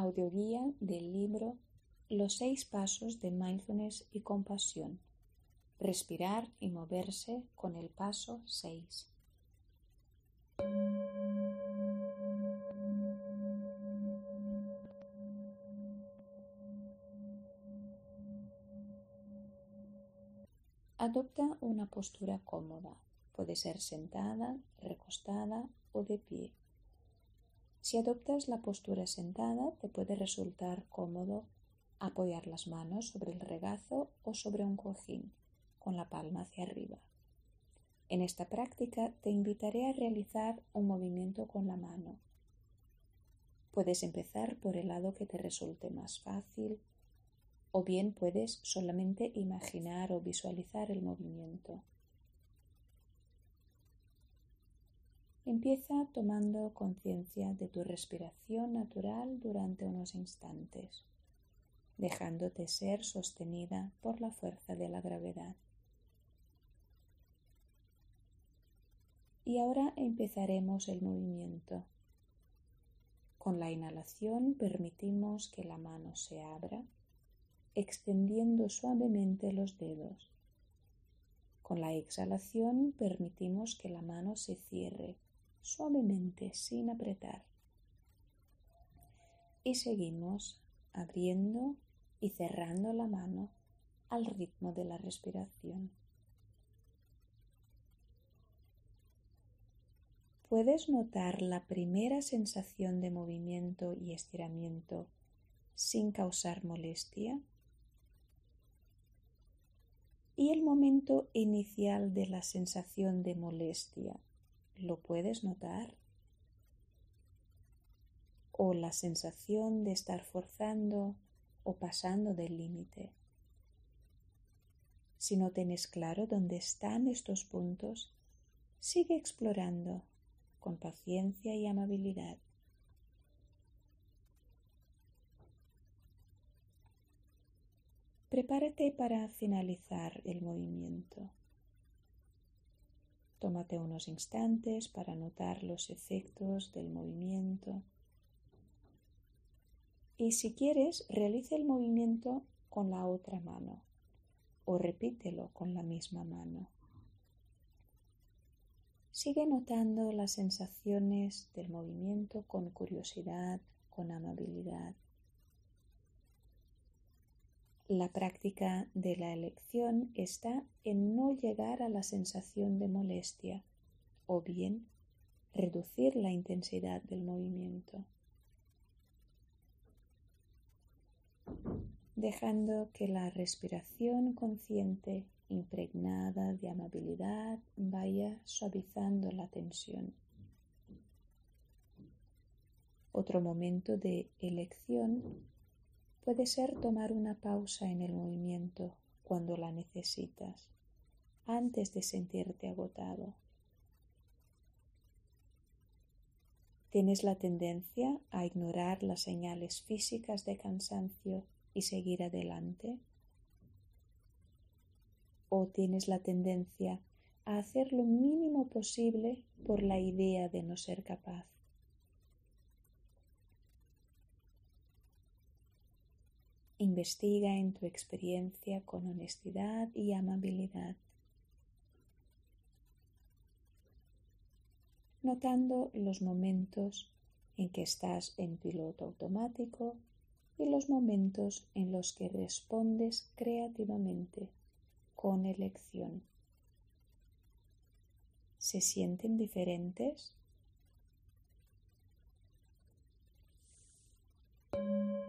audioguía del libro Los 6 pasos de mindfulness y compasión. Respirar y moverse con el paso 6. Adopta una postura cómoda. Puede ser sentada, recostada o de pie. Si adoptas la postura sentada, te puede resultar cómodo apoyar las manos sobre el regazo o sobre un cojín, con la palma hacia arriba. En esta práctica te invitaré a realizar un movimiento con la mano. Puedes empezar por el lado que te resulte más fácil, o bien puedes solamente imaginar o visualizar el movimiento. Empieza tomando conciencia de tu respiración natural durante unos instantes, dejándote ser sostenida por la fuerza de la gravedad. Y ahora empezaremos el movimiento. Con la inhalación permitimos que la mano se abra, extendiendo suavemente los dedos. Con la exhalación permitimos que la mano se cierre suavemente sin apretar. Y seguimos abriendo y cerrando la mano al ritmo de la respiración. ¿Puedes notar la primera sensación de movimiento y estiramiento sin causar molestia? ¿Y el momento inicial de la sensación de molestia? ¿Lo puedes notar? ¿O la sensación de estar forzando o pasando del límite? Si no tienes claro dónde están estos puntos, sigue explorando con paciencia y amabilidad. Prepárate para finalizar el movimiento. Tómate unos instantes para notar los efectos del movimiento. Y si quieres, realiza el movimiento con la otra mano o repítelo con la misma mano. Sigue notando las sensaciones del movimiento con curiosidad, con amabilidad. La práctica de la elección está en no llegar a la sensación de molestia o bien reducir la intensidad del movimiento, dejando que la respiración consciente impregnada de amabilidad vaya suavizando la tensión. Otro momento de elección puede ser tomar una pausa en el movimiento cuando la necesitas, antes de sentirte agotado. ¿Tienes la tendencia a ignorar las señales físicas de cansancio y seguir adelante? ¿O tienes la tendencia a hacer lo mínimo posible por la idea de no ser capaz? Investiga en tu experiencia con honestidad y amabilidad, notando los momentos en que estás en piloto automático y los momentos en los que respondes creativamente, con elección. ¿Se sienten diferentes?